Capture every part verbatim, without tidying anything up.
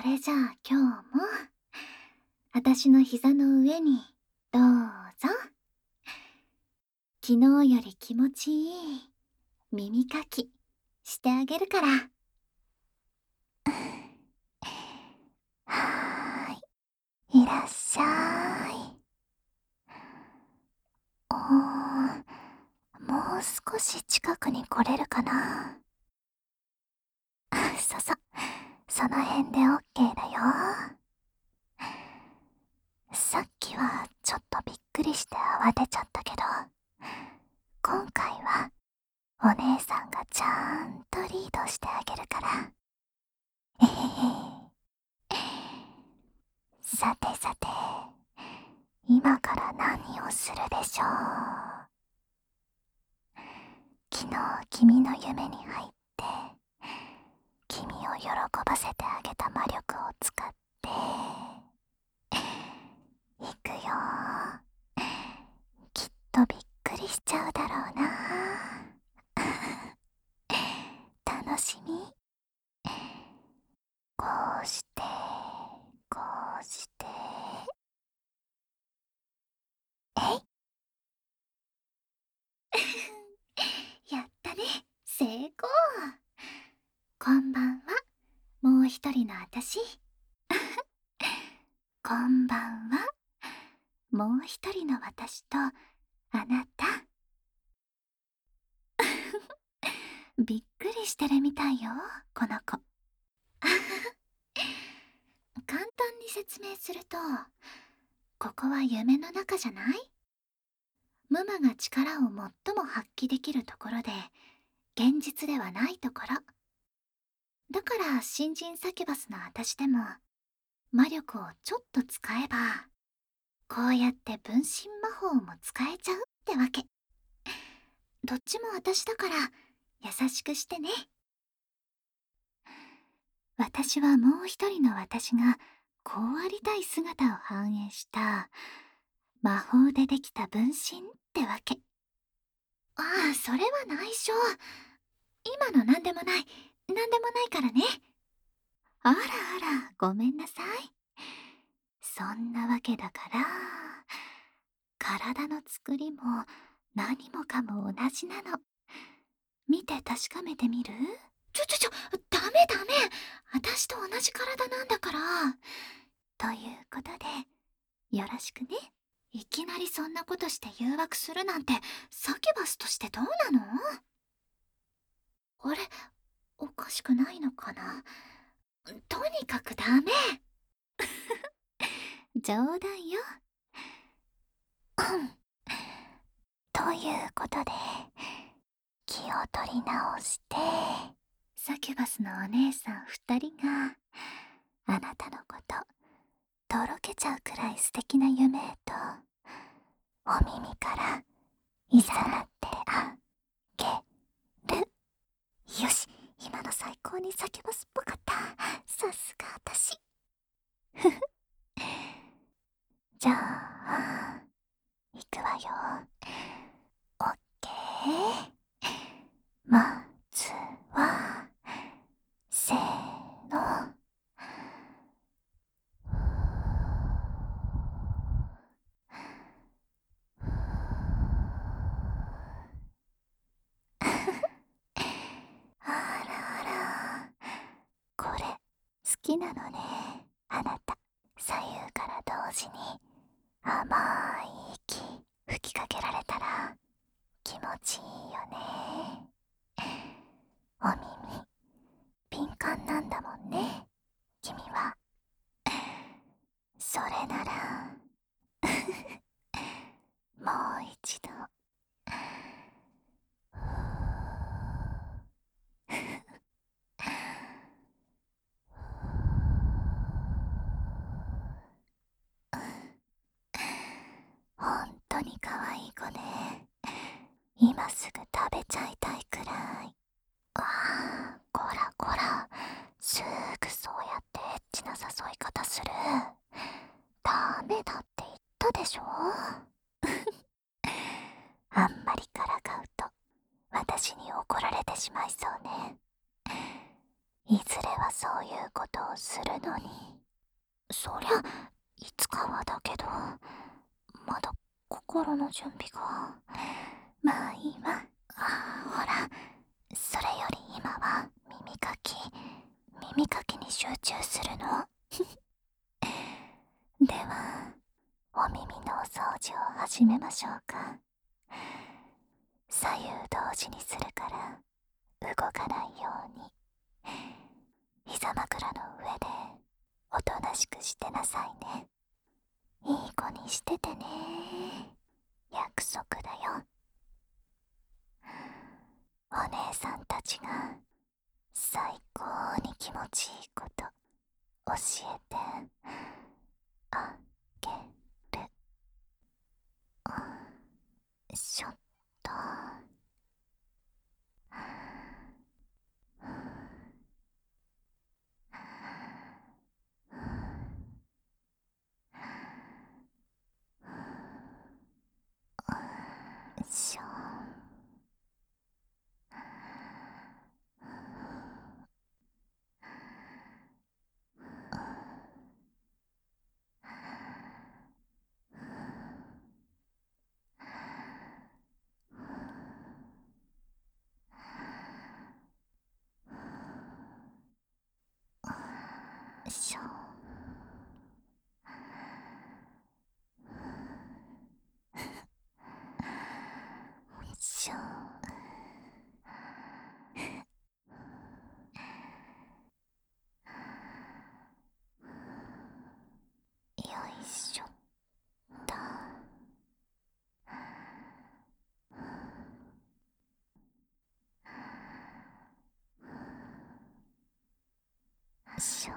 れじゃあ今日も私の膝の上にどうぞ。昨日より気持ちいい耳かきしてあげるから。 はーい、いらっしゃい。おー、もう少し近くに来れるかな。そそ、その辺でオッケーだよ。さっきはちょっとびっくりして慌てちゃったけど、今回はお姉さんがちゃんとリードしてあげるから。えへへ。さてさて、今から何をするでしょう。昨日君の夢に入って君を喜ばせてあげた魔力を使っていくよ。きっとびっくりしちゃうだろうな。楽しみ。こうしてこうしてえい。 やったね、成功。こんばんは、もう一人の私。こんばんは、もう一人の私とあなた。びっくりしてるみたいよ、この子。簡単に説明すると、ここは夢の中じゃない？ムマが力を最も発揮できるところで、現実ではないところ。だから新人サキュバスの私でも魔力をちょっと使えば、こうやって分身魔法も使えちゃうってわけ。どっちも私だから優しくしてね。私はもう一人の私がこうありたい姿を反映した魔法でできた分身ってわけ。ああ、それは内緒。今の何でもない、何でもないからね。あらあら、ごめんなさい。そんなわけだから、体の作りも何もかも同じなの。見て確かめてみる？ちょちょちょ、ダメダメ。私と同じ体なんだから。ということで、よろしくね。いきなりそんなことして誘惑するなんて、サキュバスとしてどうなの？あれ、おかしくないのかな？とにかくダメ。冗談よ。 ということで気を取り直して、 サキュバスのお姉さん二人があなたのこととろけちゃうくらい素敵な夢へとお耳からいざなってあげる。よし、今の最高にサキュバスっぽかった。さすが私。ふふ。じゃあいくわよ。オッケー。まずはせーの。あらあら、これ好きなのね、あなた。左右から同時に甘い息吹きかけられたら気持ちいいよね。お耳敏感なんだもんね、君は。それならもう一度。本当に可愛い子ね。今すぐ食べちゃいたいくらい。ああ、こらこら、すぐそうやってエッチな誘い方する。ダメだって言ったでしょ。あんまりからかうと私に怒られてしまいそうね。 いずれはそういうことをするのに。そりゃいつかはだけど、まだ心の準備が。まあいいわ。あ、ほら、それより今は耳かき耳かきに集中するの。ではお耳のお掃除を始めましょうか。左右同時にするから動かないように。膝枕の上でおとなしくしてなさいね。いい子にしててね。約束だよ。お姉さんたちが最高に気持ちいいこと教えてあげる。しょっと。しょしょしょ。よいしょっと。しょ。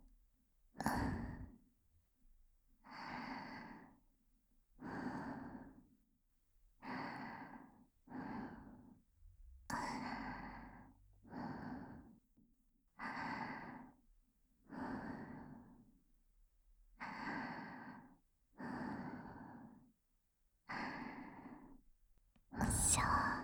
しょ。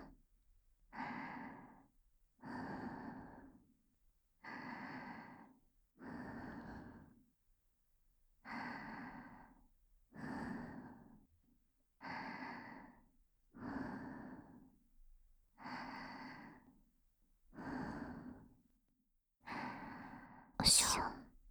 しょ。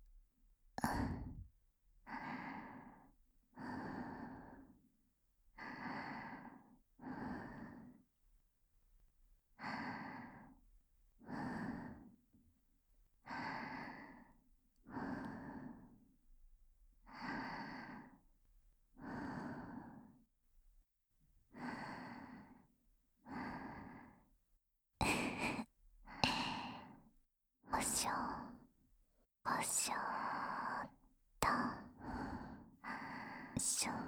おしょおしょーっと。しょ。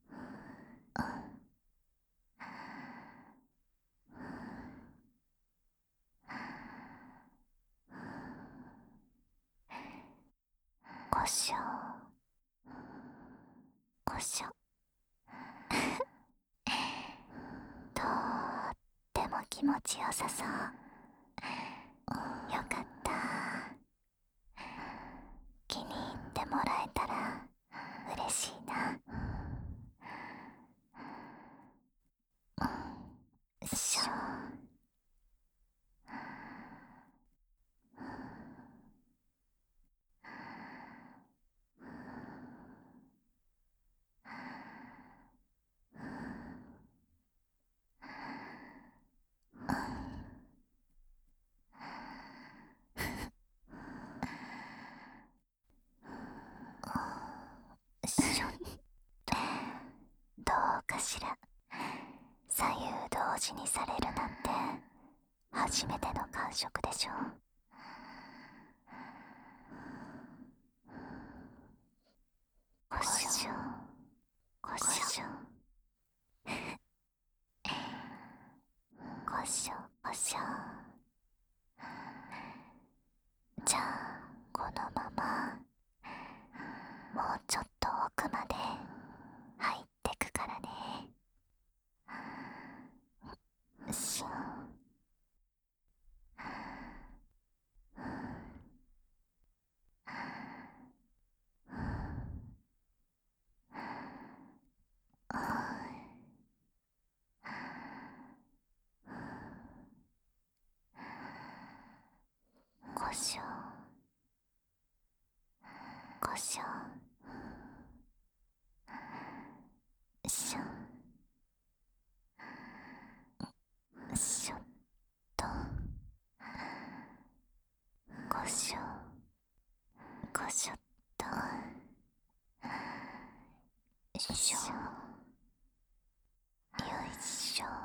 こしょこしょ。とっても気持ちよさそう。よかった。気に入ってもらえたら嬉しいな。しょ。しょっと。どうかしら。左右同時にされるなんて初めての感触でしょ。こしょこしょこしょこしょ。じゃあこのままもうちょっと奥まで入ってくからね。しょしょこしょしょしょっとこしょこしょっとしょよいしょ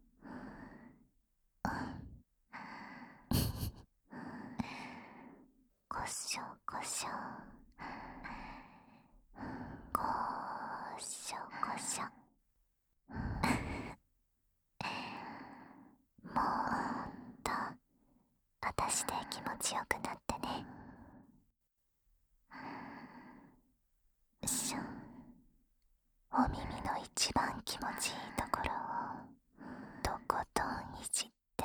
こしょこしょこしょこしょもっと私で気持ちよくなってね。しょお耳の一番気持ちいいところをとことんいじって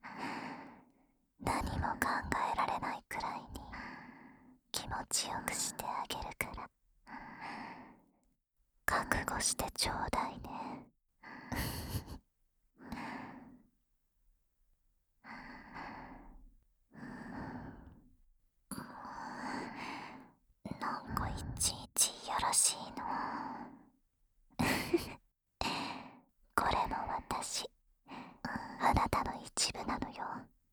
何も考えられないくらいに気持ちよくしてあげるから覚悟してちょうだいね。なんかいちいちよろしいのこれも私あなたの一部なのよ。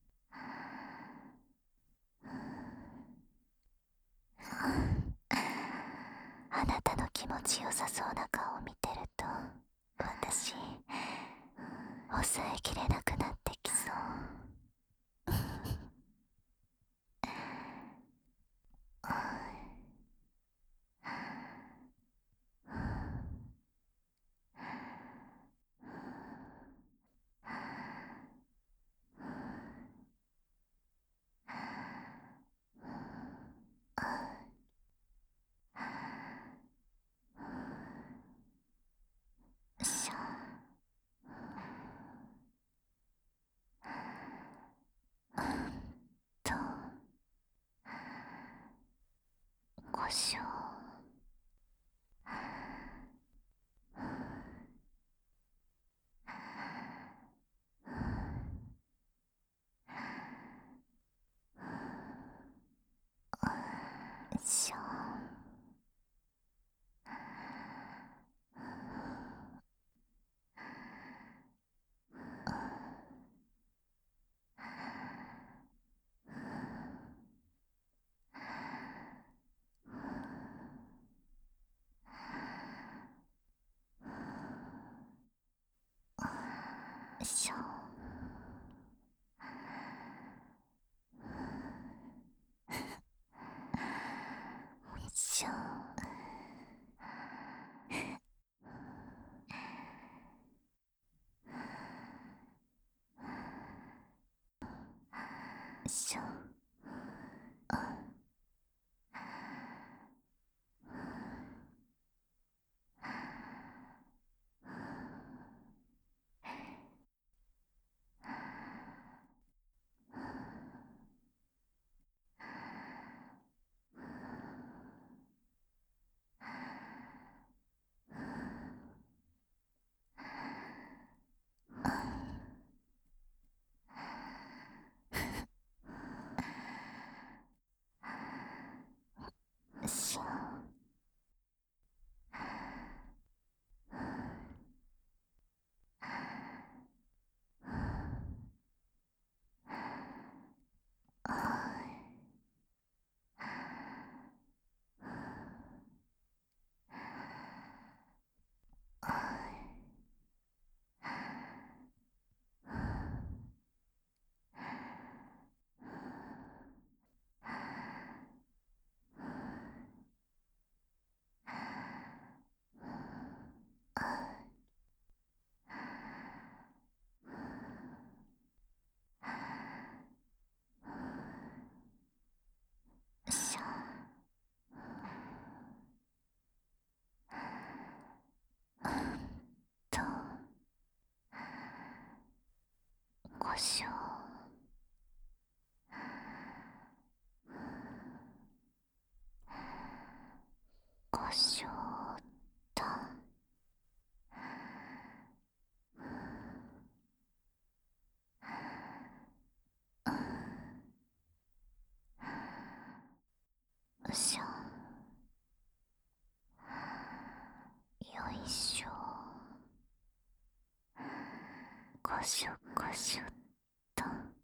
あなたの気持ちよさそうな顔を見てると私抑えきれなくなってきそう。しょとこしょしょしょしょしょしょしょとこしょこしょとしょ。よいしょ。ごしょごしょっと。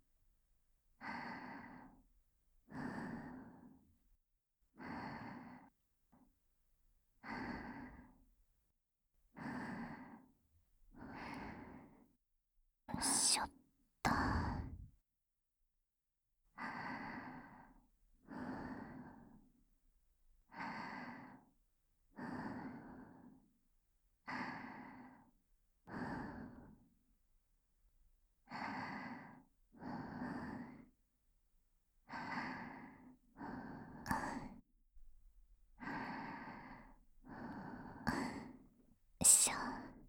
よいしょっと。よいしょ。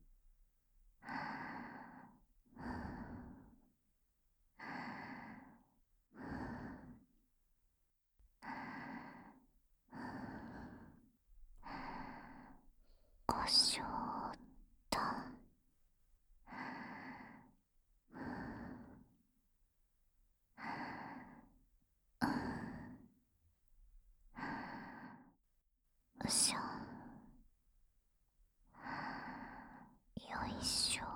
ごしょーっと。よいしょ。よいしょ。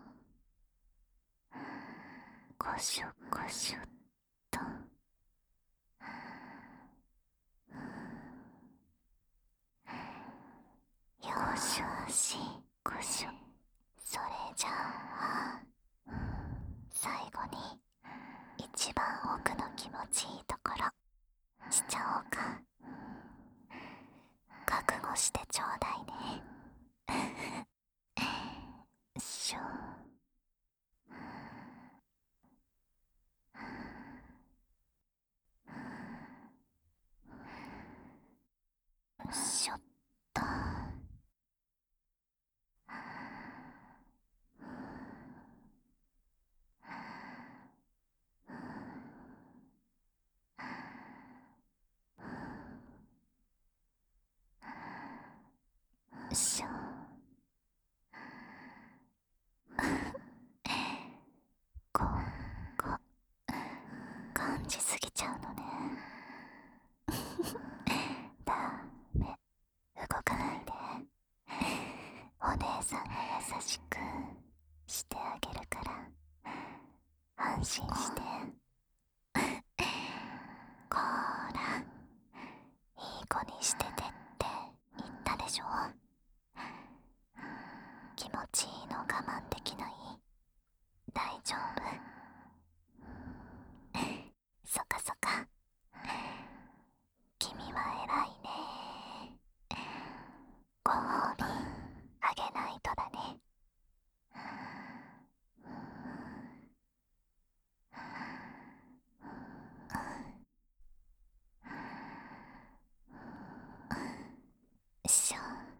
ごしょごしょっと。よしよしごしょ。それじゃあ最後に一番奥の気持ちいいところしちゃおうか。覚悟してちょうだいね。しょ。しょっと。しょ。ここ感じすぎちゃうのね。ダメ、動かないで。お姉さんが優しくしてあげるから安心して。こーら、いい子にしててって言ったでしょ。気持ちいいの我慢できない？大丈夫？そかそか。君は偉いね。ご褒美あげないとだね。よいしょ。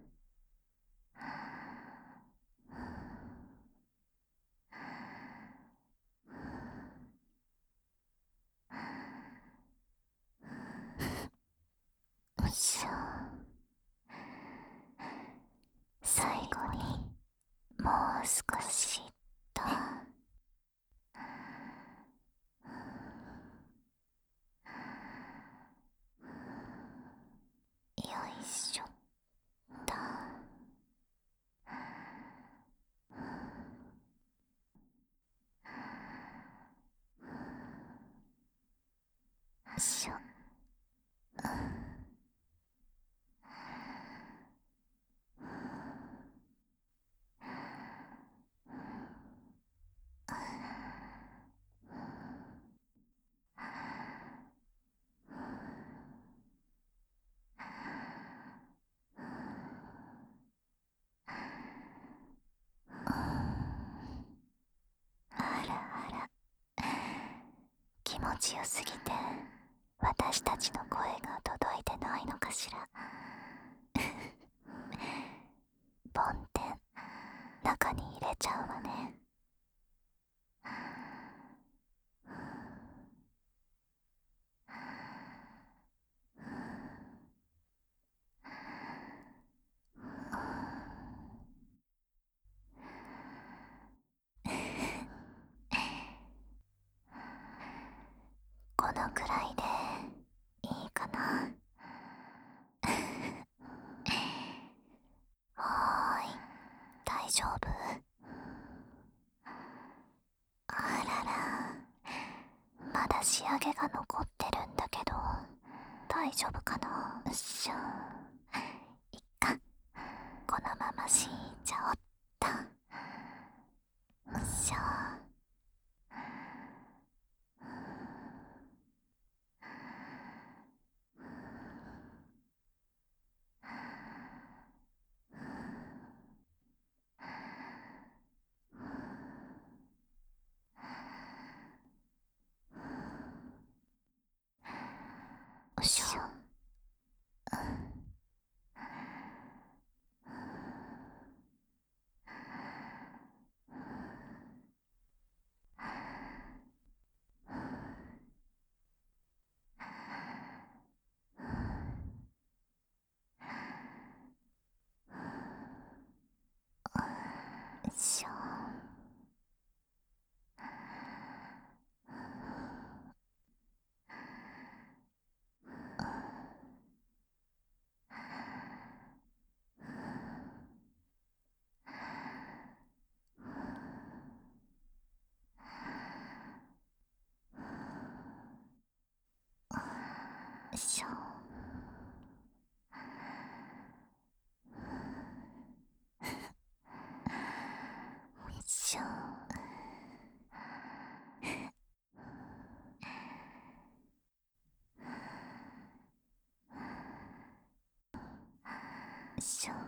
よいしょ。最後にもう少しっと。よいしょっと。よいしょ。あらあら、気持ちよすぎて私たちの声が届いてないのかしら。梵天中に入れちゃうわね。このくらいでいいかな。 が残ってるんだけど、大丈夫かな。よっしょ。いっか、このまま死んじゃおった。よっしょ。よっしょ。よっしょ。よいしょ。よいしょ。よいしょ。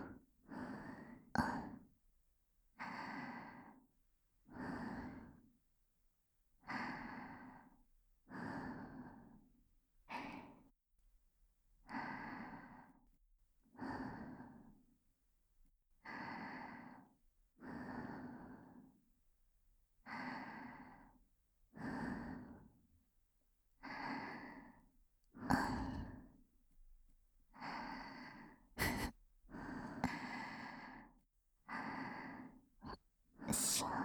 よいしょ。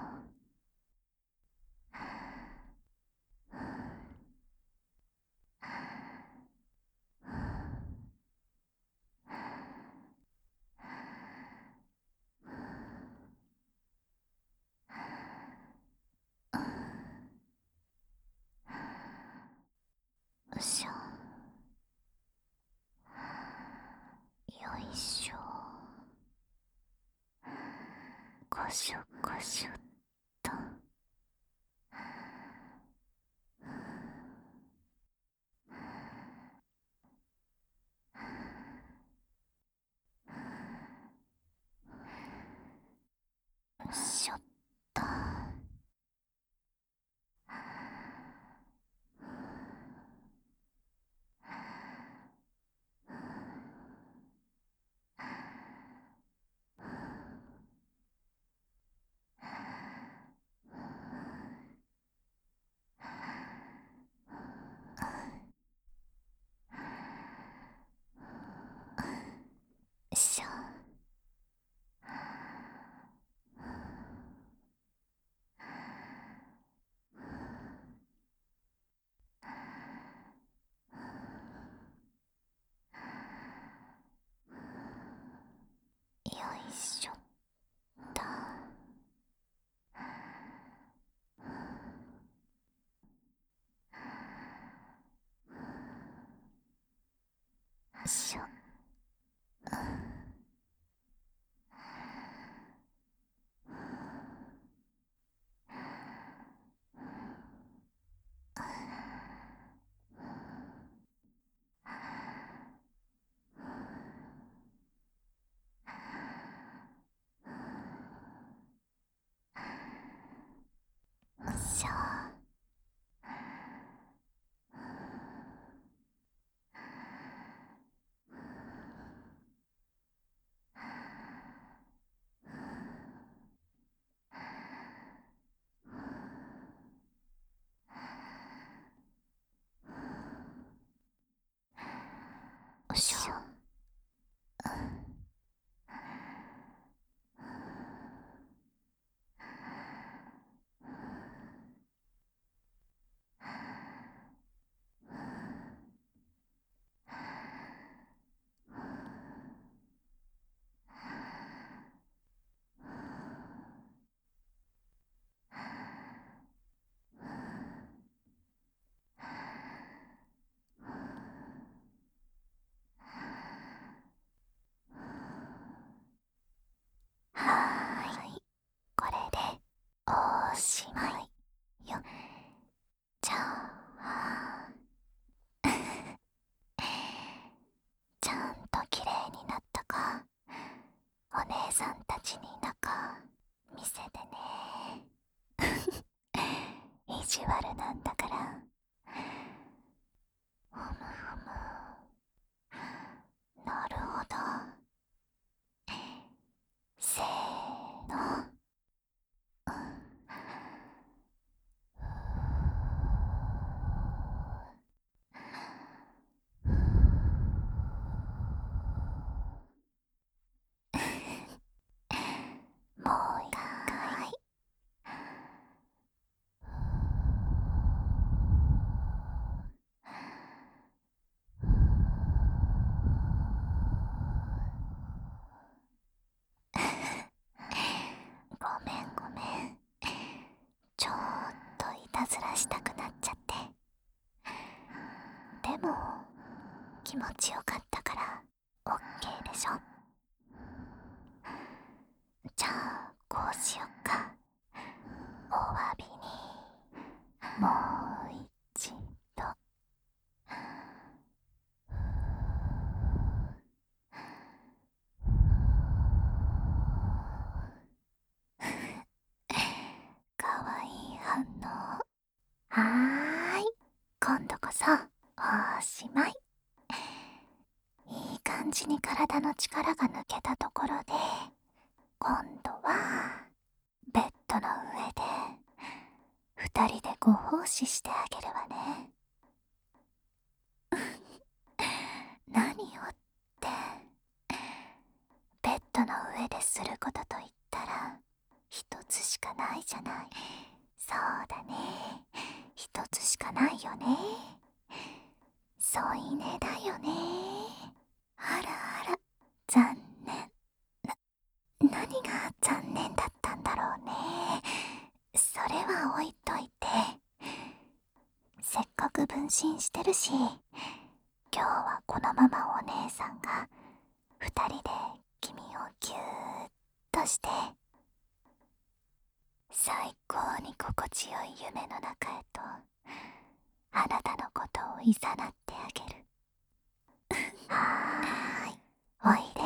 よいしょ。よいしょ。ごしょごしょっと。よいしょっと。よいしょ。よいしょっと。よいしょ。よいしょ。よいしょ。 ずらしたくなっちゃって。でも気持ちよかったからオッケーでしょ。じゃあこうしよっか。お詫びにもう一度。かわいい反応。はーい、今度こそおしまい。いい感じに体の力が抜けたところで、今度はベッドの上で二人でご奉仕してあげるわね。何をって、ベッドの上ですることといったら一つしかないじゃない。そうだね、一つしかないよね。添い寝だよね。あらあら、残念。な、何が残念だったんだろうね。それは置いといて、せっかく分身してるし、今日はこのままお姉さんが二人で君をぎゅーっとして最高に心地よい夢の中へとあなたのことをいざなってあげる。はーい、おいで。